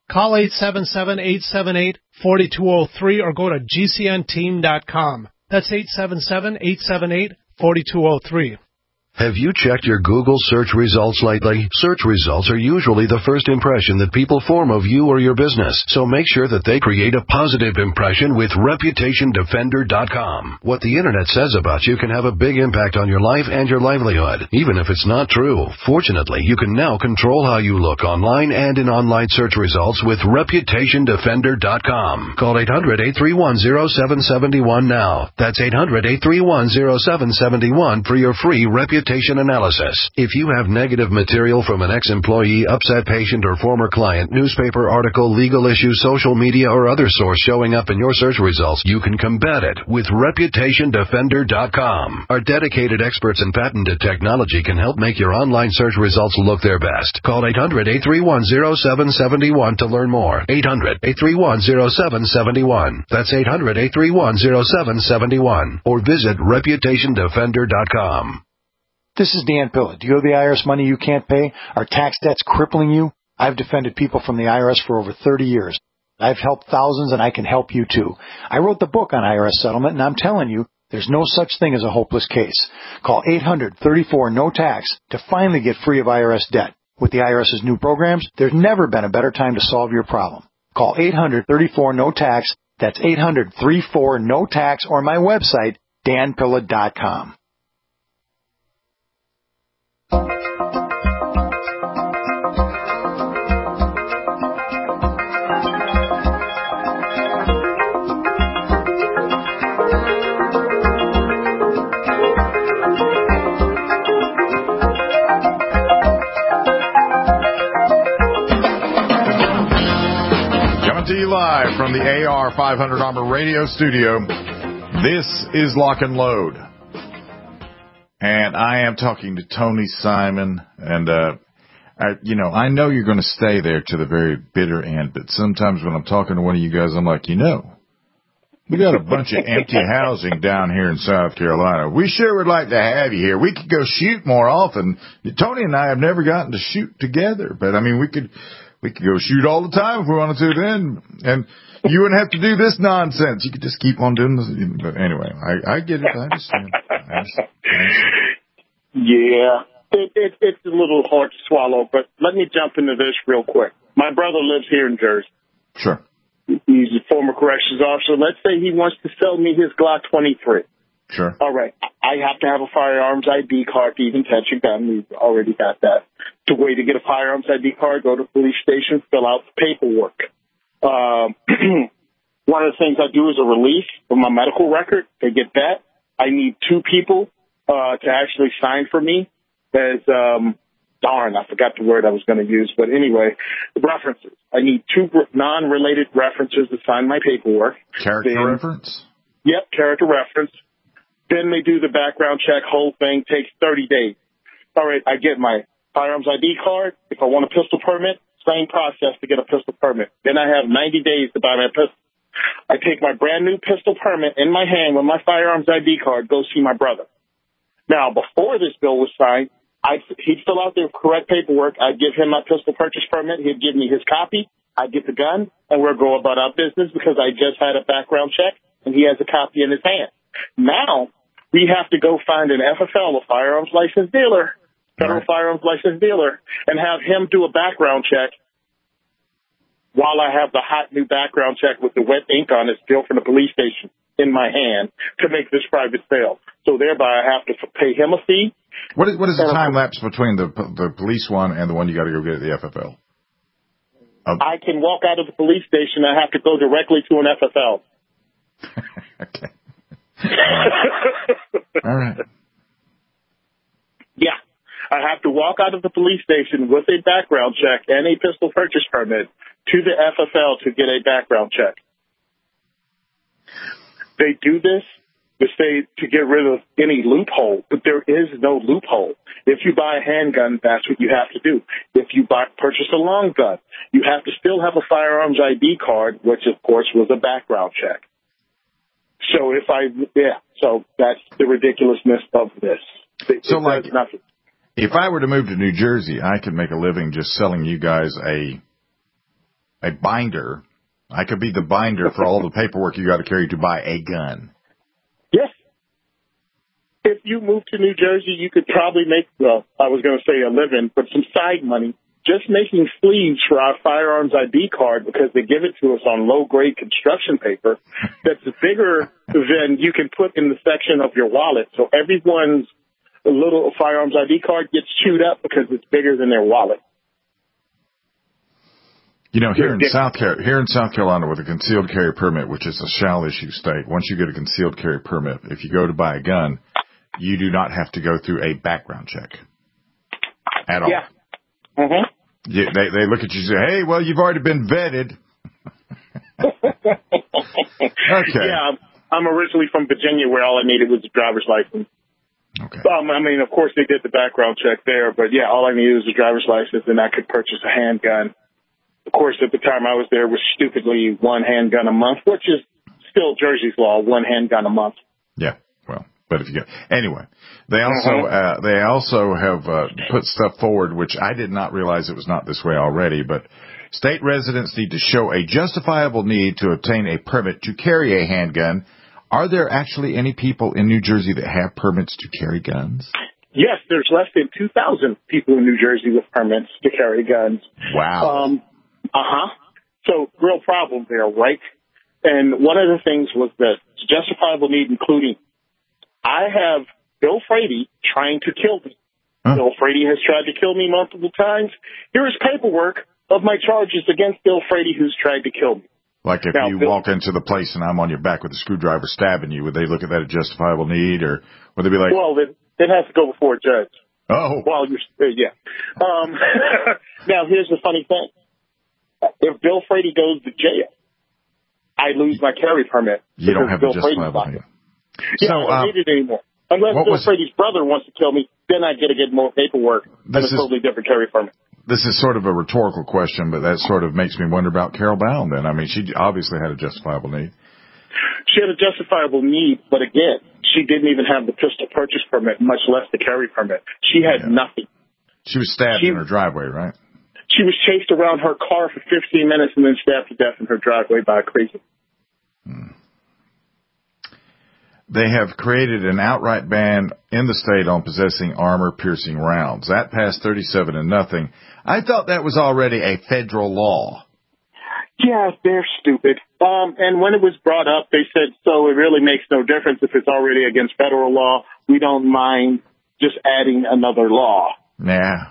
Call eight seven seven, eight seven eight, four two zero three or go to G C N team dot com. That's eight seven seven, eight seven eight, four two zero three. Have you checked your Google search results lately? Search results are usually the first impression that people form of you or your business, so make sure that they create a positive impression with reputation defender dot com. What the internet says about you can have a big impact on your life and your livelihood, even if it's not true. Fortunately, you can now control how you look online and in online search results with reputation defender dot com. Call eight hundred, eight three one, zero seven seven one now. That's eight hundred, eight three one, zero seven seven one for your free reputation analysis. If you have negative material from an ex-employee, upset patient, or former client, newspaper article, legal issue, social media, or other source showing up in your search results, you can combat it with reputation defender dot com. Our dedicated experts in patented technology can help make your online search results look their best. Call eight hundred, eight three one, zero seven seven one to learn more. eight hundred, eight three one, zero seven seven one. That's eight hundred, eight three one, zero seven seven one. Or visit reputation defender dot com. This is Dan Pilla. Do you owe the I R S money you can't pay? Are tax debts crippling you? I've defended people from the I R S for over thirty years. I've helped thousands, and I can help you too. I wrote the book on I R S settlement, and I'm telling you, there's no such thing as a hopeless case. Call eight hundred, thirty-four, no tax to finally get free of I R S debt. With the IRS's new programs, there's never been a better time to solve your problem. Call eight hundred, thirty-four, no tax. That's eight hundred, thirty-four, no tax, or my website, dan pilla dot com. To you live from the A R five hundred Armor Radio Studio. This is Lock and Load. And I am talking to Tony Simon. And, uh, I, you know, I know you're going to stay there to the very bitter end, but sometimes when I'm talking to one of you guys, I'm like, you know, we got a bunch of empty housing down here in South Carolina. We sure would like to have you here. We could go shoot more often. Tony and I have never gotten to shoot together, but I mean, we could... We could go shoot all the time if we wanted to then. And you wouldn't have to do this nonsense. You could just keep on doing this. But anyway, I, I get it. I understand. I understand. Yeah. It, it, it's a little hard to swallow, but let me jump into this real quick. My brother lives here in Jersey. Sure. He's a former corrections officer. Let's say he wants to sell me his Glock twenty-three. Sure. All right. I have to have a firearms I D card to even touch a gun. We've already got that. The way to get a firearms I D card, go to the police station, fill out the paperwork. Um, one of the things I do is a release from my medical record. They get that. I need two people uh, to actually sign for me. As um, darn, I forgot the word I was going to use. But anyway, references. I need two non-related references to sign my paperwork. Character then, reference? Yep, character reference. Then they do the background check. Whole thing takes thirty days. All right, I get my firearms I D card. If I want a pistol permit, same process to get a pistol permit. Then I have ninety days to buy my pistol. I take my brand new pistol permit in my hand with my firearms I D card, go see my brother. Now, before this bill was signed, I'd, he'd fill out the correct paperwork. I'd give him my pistol purchase permit. He'd give me his copy. I'd get the gun, and we'll go about our business because I just had a background check, and he has a copy in his hand. Now, we have to go find an F F L, a firearms licensed dealer, federal right. firearms licensed dealer, and have him do a background check while I have the hot new background check with the wet ink on it still from the police station in my hand to make this private sale. So thereby I have to pay him a fee. What is, what is the time lapse between the the police one and the one you got to go get at the F F L? Um, I can walk out of the police station. I have to go directly to an F F L. Okay. All right. Yeah. I have to walk out of the police station with a background check and a pistol purchase permit to the F F L to get a background check. They do this to say to get rid of any loophole, but there is no loophole. If you buy a handgun, that's what you have to do. If you buy, purchase a long gun, you have to still have a firearms I D card, which of course was a background check. So if I, yeah, so that's the ridiculousness of this. It, so it like, nothing. If I were to move to New Jersey, I could make a living just selling you guys a a binder. I could be the binder for all the paperwork you got to carry to buy a gun. Yes. If you move to New Jersey, you could probably make, well, I was going to say a living, but some side money just making sleeves for our firearms I D card because they give it to us on low-grade construction paper that's bigger than you can put in the section of your wallet. So everyone's little firearms I D card gets chewed up because it's bigger than their wallet. You know, here in South Car- here in South Carolina with a concealed carry permit, which is a shall issue state, once you get a concealed carry permit, if you go to buy a gun, you do not have to go through a background check at all. Yeah. Mm-hmm. Yeah, they they look at you and say, "Hey, well, you've already been vetted." Okay. Yeah, I'm, I'm originally from Virginia, where all I needed was a driver's license. Okay. Um, I mean, of course, they did the background check there, but yeah, all I needed was a driver's license, and I could purchase a handgun. Of course, at the time I was there, was stupidly one handgun a month, which is still Jersey's law, one handgun a month. Yeah. Well, but if you get anyway, they also uh, they also have uh, put stuff forward, which I did not realize it was not this way already. But state residents need to show a justifiable need to obtain a permit to carry a handgun. Are there actually any people in New Jersey that have permits to carry guns? Yes, there's less than two thousand people in New Jersey with permits to carry guns. Wow. Um, uh-huh. So, real problem there, right? And one of the things was that justifiable need, including, I have Bill Frady trying to kill me. Huh? Bill Frady has tried to kill me multiple times. Here is paperwork of my charges against Bill Frady, who's tried to kill me. Like if now, you Bill, walk into the place and I'm on your back with a screwdriver stabbing you, would they look at that as justifiable need, or would they be like... Well, it, it has to go before a judge. Oh. Well, you're, uh, yeah. Um, now, here's the funny thing. If Bill Frady goes to jail, I lose my carry permit. You don't have Bill a justifiable need. Yeah, So, I don't um, need it anymore. Unless Bill was, Frady's brother wants to kill me, then I get to get more paperwork and a totally different carry permit. This is sort of a rhetorical question, but that sort of makes me wonder about Carol Bound then. I mean, she obviously had a justifiable need. She had a justifiable need, but again, she didn't even have the pistol purchase permit, much less the carry permit. She had yeah. nothing. She was stabbed she, in her driveway, right? She was chased around her car for fifteen minutes and then stabbed to death in her driveway by a crazy. Hmm. They have created an outright ban in the state on possessing armor-piercing rounds. That passed thirty-seven to nothing. I thought that was already a federal law. Yeah, they're stupid. Um, and when it was brought up, they said, so it really makes no difference if it's already against federal law. We don't mind just adding another law. Yeah.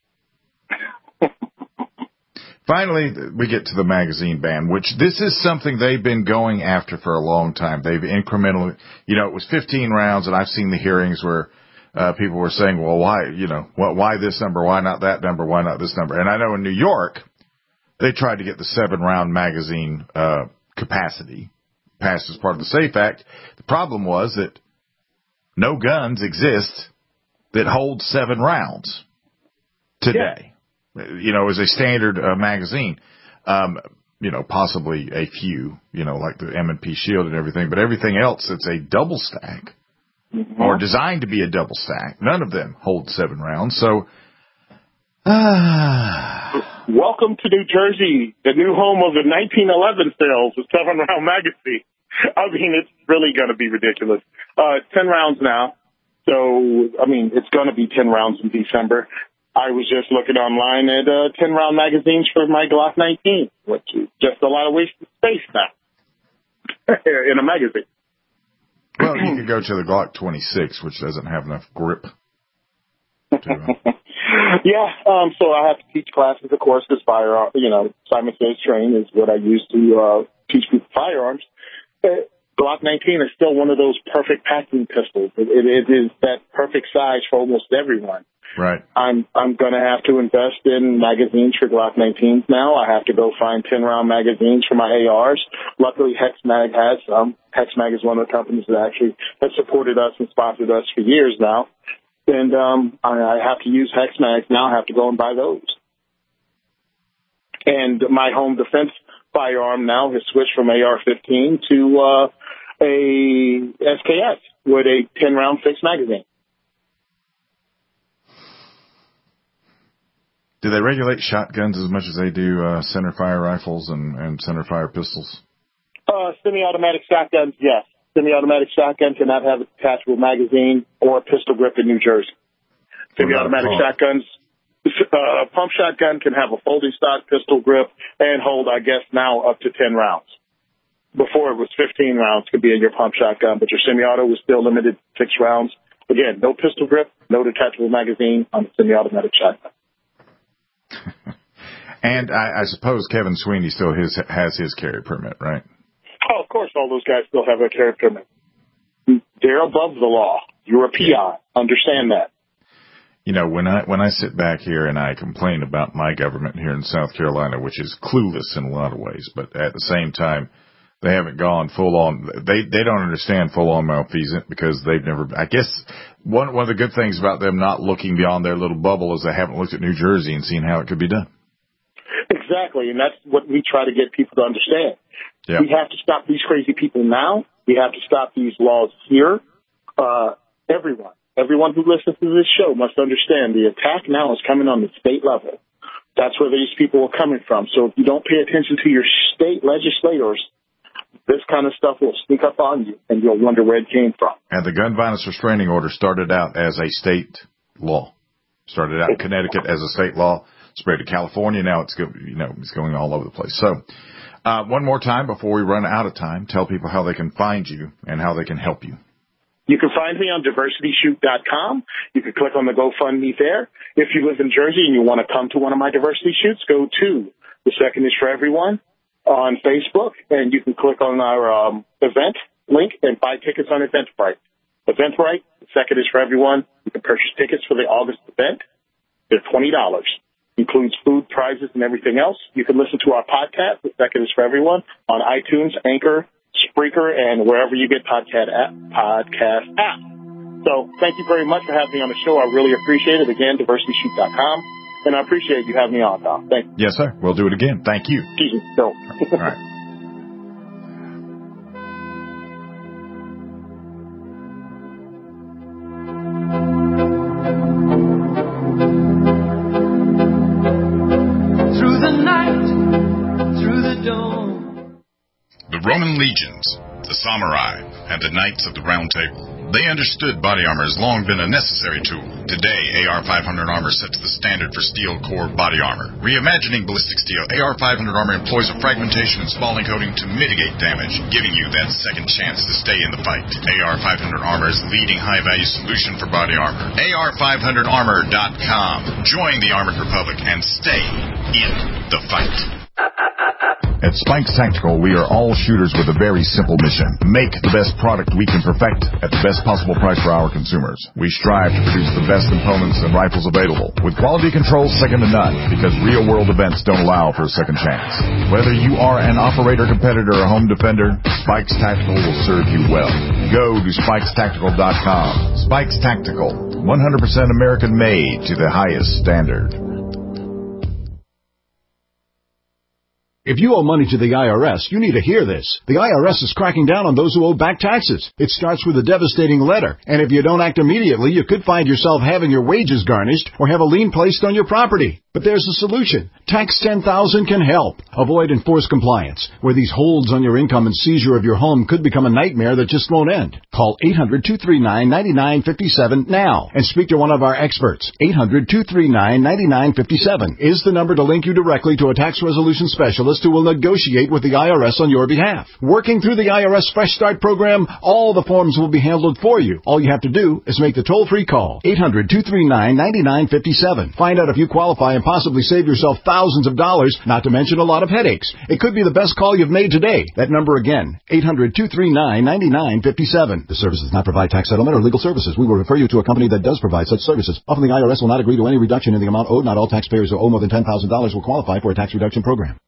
Finally, we get to the magazine ban, which this is something they've been going after for a long time. They've incrementally, you know, it was fifteen rounds, and I've seen the hearings where uh, people were saying, well, why, you know, why this number, why not that number, why not this number? And I know in New York, they tried to get the seven-round magazine uh, capacity passed as part of the SAFE Act. The problem was that no guns exist that hold seven rounds today. Yeah. You know, as a standard uh, magazine, um, you know, possibly a few, you know, like the M and P Shield and everything, but everything else that's a double stack mm-hmm. or designed to be a double stack, none of them hold seven rounds. So, ah. Welcome to New Jersey, the new home of the nineteen eleven sales, the seven round magazine. I mean, it's really going to be ridiculous. Uh, ten rounds now. So, I mean, it's going to be ten rounds in December. I was just looking online at uh, ten-round magazines for my Glock nineteen, which is just a lot of wasted space now in a magazine. Well, you could go to the Glock twenty-six, which doesn't have enough grip. To, uh... yeah, um, so I have to teach classes, of course, because fire, you know, Simon Says Train is what I use to uh, teach people firearms. Uh, Glock nineteen is still one of those perfect packing pistols. It, it, it is that perfect size for almost everyone. Right. I'm I'm going to have to invest in magazines for Glock nineteens now. I have to go find ten-round magazines for my A Rs. Luckily, HexMag has some. HexMag is one of the companies that actually has supported us and sponsored us for years now. And um, I, I have to use HexMag now. I have to go and buy those. And my home defense firearm now has switched from A R fifteen to uh, a S K S with a ten-round fixed magazine. Do they regulate shotguns as much as they do uh, centerfire rifles and, and centerfire pistols? Uh, semi-automatic shotguns, yes. Semi-automatic shotgun cannot have a detachable magazine or a pistol grip in New Jersey. Semi-automatic shotguns, uh, pump shotgun can have a folding stock pistol grip and hold, I guess, now up to ten rounds. Before it was fifteen rounds could be in your pump shotgun, but your semi-auto was still limited to six rounds. Again, no pistol grip, no detachable magazine on the semi-automatic shotgun. And I, I suppose Kevin Sweeney still his, has his carry permit, right? Oh, of course, all those guys still have a carry permit. They're above the law. You're a peon. Understand that. You know, when I when I sit back here and I complain about my government here in South Carolina, which is clueless in a lot of ways, but at the same time, they haven't gone full on. They they don't understand full on malfeasant because they've never. I guess one one of the good things about them not looking beyond their little bubble is they haven't looked at New Jersey and seen how it could be done. Exactly, and that's what we try to get people to understand. Yep. We have to stop these crazy people now. We have to stop these laws here. Uh, everyone, everyone who listens to this show must understand the attack now is coming on the state level. That's where these people are coming from. So if you don't pay attention to your state legislators, this kind of stuff will sneak up on you, and you'll wonder where it came from. And the gun violence restraining order started out as a state law. Started out in Connecticut as a state law, spread to California. Now it's go, you know it's going all over the place. So uh, one more time before we run out of time, tell people how they can find you and how they can help you. You can find me on diversity shoot dot com. You can click on the GoFundMe there. If you live in Jersey and you want to come to one of my diversity shoots, go to The Second is for Everyone on Facebook, and you can click on our um, event link and buy tickets on Eventbrite. Eventbrite, The Second is for Everyone. You can purchase tickets for the August event. They're twenty dollars. Includes food, prizes, and everything else. You can listen to our podcast, The Second is for Everyone, on iTunes, Anchor, Spreaker, and wherever you get podcast app, podcast app. So thank you very much for having me on the show. I really appreciate it. Again, diversity shoot dot com. And I appreciate you having me on, Tom. Thank you. Yes, sir. We'll do it again. Thank you. Jesus, no. All right. Through the night, through the dawn. The Roman legions, the samurai, and the knights of the Round Table. They understood body armor has long been a necessary tool. Today, A R five hundred armor sets the standard for steel core body armor. Reimagining ballistic steel, A R five hundred armor employs a fragmentation and spalling coating to mitigate damage, giving you that second chance to stay in the fight. A R five hundred armor is the leading high-value solution for body armor. A R five hundred armor dot com. Join the Armored Republic and stay in the fight. At Spikes Tactical, we are all shooters with a very simple mission. Make the best product we can perfect at the best possible price for our consumers. We strive to produce the best components and rifles available, with quality control second to none, because real-world events don't allow for a second chance. Whether you are an operator, competitor, or home defender, Spikes Tactical will serve you well. Go to spikes tactical dot com. Spikes Tactical, one hundred percent American-made to the highest standard. If you owe money to the I R S, you need to hear this. The I R S is cracking down on those who owe back taxes. It starts with a devastating letter, and if you don't act immediately, you could find yourself having your wages garnished or have a lien placed on your property. But there's a solution. Tax ten thousand can help. Avoid enforced compliance, where these holds on your income and seizure of your home could become a nightmare that just won't end. Call eight hundred, two three nine, nine nine five seven now and speak to one of our experts. eight hundred, two three nine, nine nine five seven is the number to link you directly to a tax resolution specialist who will negotiate with the I R S on your behalf. Working through the I R S Fresh Start program, all the forms will be handled for you. All you have to do is make the toll-free call. eight hundred, two three nine, nine nine five seven. Find out if you qualify and possibly save yourself thousands of dollars, not to mention a lot of headaches. It could be the best call you've made today. That number again, eight hundred, two three nine, nine nine five seven. The service does not provide tax settlement or legal services. We will refer you to a company that does provide such services. Often the I R S will not agree to any reduction in the amount owed. Not all taxpayers who owe more than ten thousand dollars will qualify for a tax reduction program.